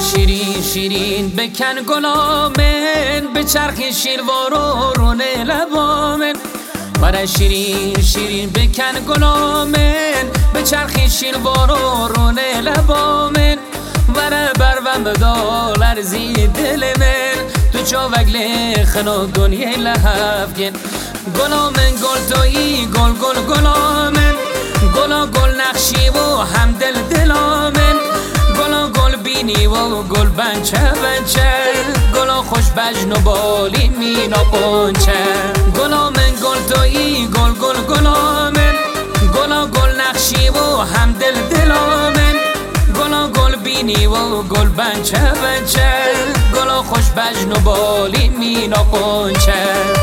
شیرین شیرین بکن گلامن، به چرخ شیروار و رونه لبامن. برای شیرین شیرین بکن گلامن، به چرخ شیروار و رونه لبامن. برای بروم بدال ارزی دل من، تو چاوگل خنا دنیای لحفگن. گلامن گل تویی گل گل گلامن، گلا گل نقشی و هم دل دلامن. گلا گل بینی و گل بنچه بنچه، گلا خوش بجن و بالی مینا قنچه. گلا من گل تویی گل گل گلامن، گلا گل نقشی و هم دل دلامن. گلا گل بینی و گل بنچه بنچه، گلا خوش بجن و بالی مینا قنچه.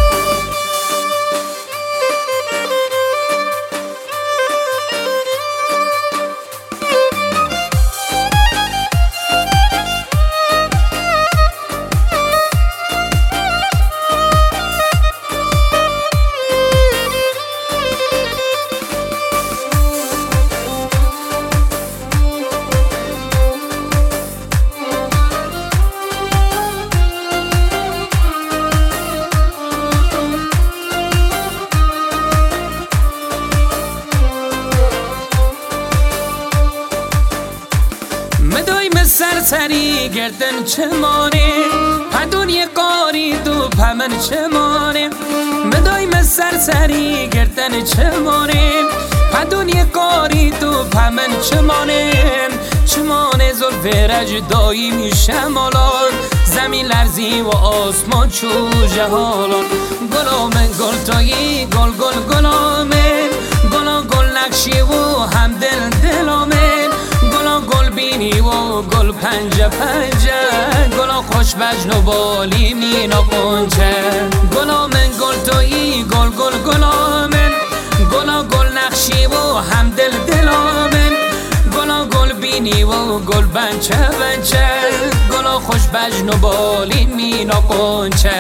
مدایم سرسری گردن چمانه، پدونی قاری تو پمن چمانه. مدایم سرسری گردن چمانه، پدونی قاری تو پمن چمانه. چمانه زلف رج دایمی شمالان، زمین لرزی و آسمان چو جهالان. گلامن گل تایی گل گل گلامن، گلا گل نقشی و هم دل دلامن. گلا گل بینی و گل پنجه پنجه، گلا خوش بجن و بالی مینا قنچه. گلا من گل تویی گل گل گلامن، گلا گل نقشی و هم دل دلامن. گلا گل بینی و گل بنچه بنچه، گلا خوش بجن و بالی مینا قنچه.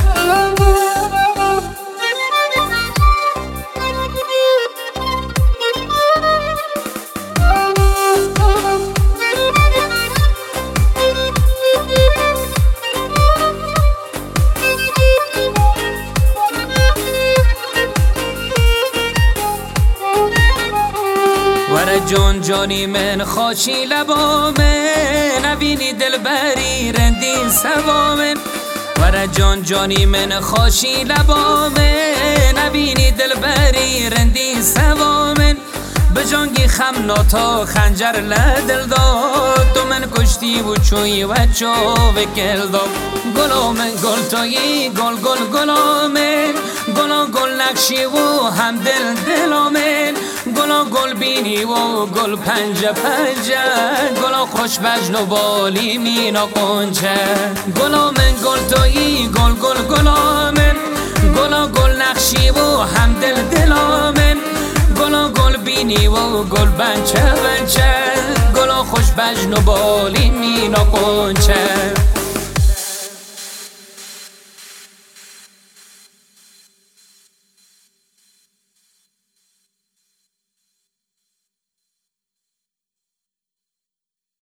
ور جان جانی من خاشی لبامن، نبینی دل بری رندین سوامن. ور جان جانی من خاشی لبامن، نبینی دل بری رندین سوامن. به جانگی خم ناتا خنجر لدل داد، تو من کشتی و چوی و چوب گل داد. گلامن گل تویی گل گل گلامن، گلا گل نقشی و هم دل دلامن. گلا گل بینی و گل پنجه پنجه، گلا خوش بجن و بالی مینا قنچه. گلامن گل تویی گل گل گلامن، گلا گل نقشی و هم دل دلامن. گلا گل بینی و گل بنچه بنچه، گلا خوش بجن و بالی مینا قنچه.